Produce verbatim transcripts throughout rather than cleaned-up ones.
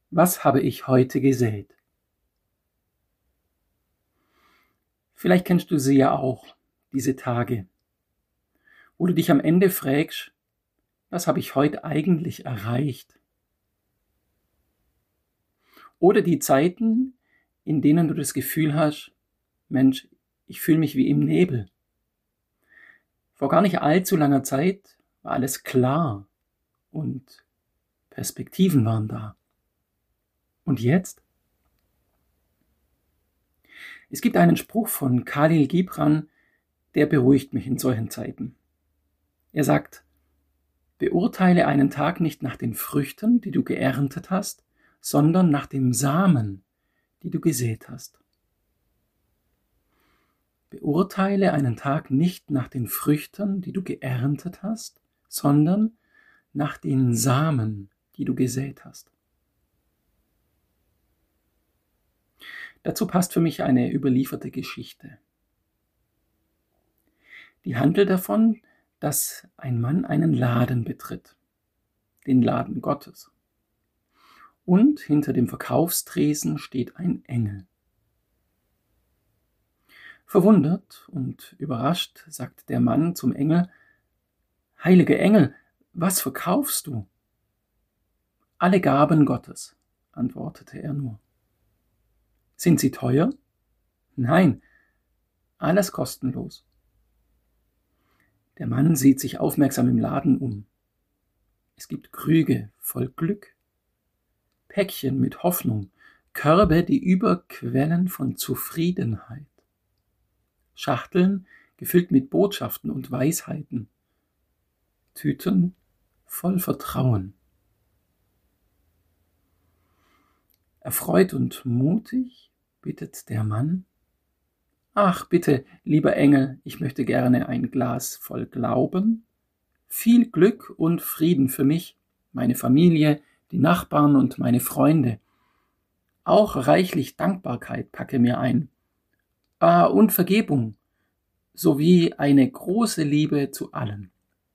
Was habe ich heute gesät? Vielleicht kennst du sie ja auch, diese Tage, wo du dich am Ende fragst, was habe ich heute eigentlich erreicht? Oder die Zeiten, in denen du das Gefühl hast, Mensch, ich fühle mich wie im Nebel. Vor gar nicht allzu langer Zeit war alles klar und Perspektiven waren da. Und jetzt? Es gibt einen Spruch von Khalil Gibran, der beruhigt mich in solchen Zeiten. Er sagt, beurteile einen Tag nicht nach den Früchten, die du geerntet hast, sondern nach dem Samen, die du gesät hast. Beurteile einen Tag nicht nach den Früchten, die du geerntet hast, sondern nach den Samen, die du gesät hast. Dazu passt für mich eine überlieferte Geschichte. Die handelt davon, dass ein Mann einen Laden betritt, den Laden Gottes. Und hinter dem Verkaufstresen steht ein Engel. Verwundert und überrascht sagt der Mann zum Engel: Heiliger Engel, was verkaufst du? Alle Gaben Gottes, antwortete er nur. Sind sie teuer? Nein, alles kostenlos. Der Mann sieht sich aufmerksam im Laden um. Es gibt Krüge voll Glück, Päckchen mit Hoffnung, Körbe, die überquellen von Zufriedenheit, Schachteln gefüllt mit Botschaften und Weisheiten, Tüten voll Vertrauen. Erfreut und mutig bittet der Mann: Ach, bitte, lieber Engel, ich möchte gerne ein Glas voll Glauben, viel Glück und Frieden für mich, meine Familie, die Nachbarn und meine Freunde. Auch reichlich Dankbarkeit packe mir ein. Ah, und Vergebung, sowie eine große Liebe zu allen.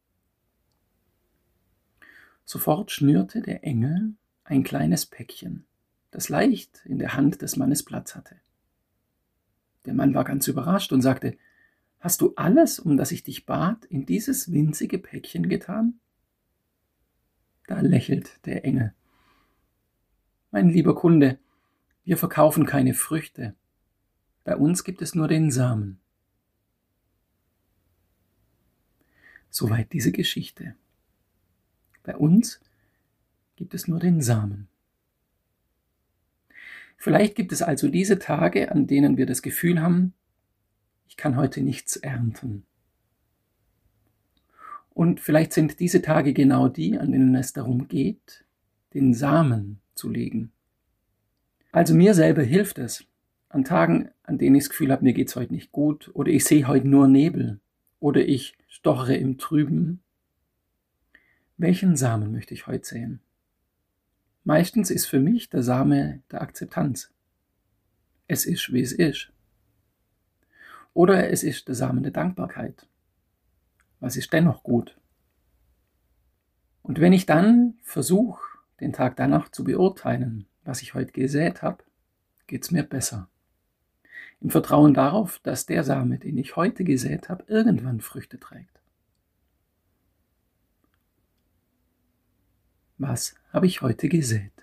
Sofort schnürte der Engel ein kleines Päckchen, das leicht in der Hand des Mannes Platz hatte. Der Mann war ganz überrascht und sagte: Hast du alles, um das ich dich bat, in dieses winzige Päckchen getan? Da lächelt der Engel. Mein lieber Kunde, wir verkaufen keine Früchte. Bei uns gibt es nur den Samen. Soweit diese Geschichte. Bei uns gibt es nur den Samen. Vielleicht gibt es also diese Tage, an denen wir das Gefühl haben, ich kann heute nichts ernten. Und vielleicht sind diese Tage genau die, an denen es darum geht, den Samen zu legen. Also mir selber hilft es, an Tagen, an denen ich das Gefühl habe, mir geht's heute nicht gut, oder ich sehe heute nur Nebel, oder ich stochere im Trüben. Welchen Samen möchte ich heute säen? Meistens ist für mich der Same der Akzeptanz. Es ist, wie es ist. Oder es ist der Samen der Dankbarkeit. Was ist dennoch gut? Und wenn ich dann versuche, den Tag danach zu beurteilen, was ich heute gesät habe, geht es mir besser. Im Vertrauen darauf, dass der Same, den ich heute gesät habe, irgendwann Früchte trägt. Was habe ich heute gesät?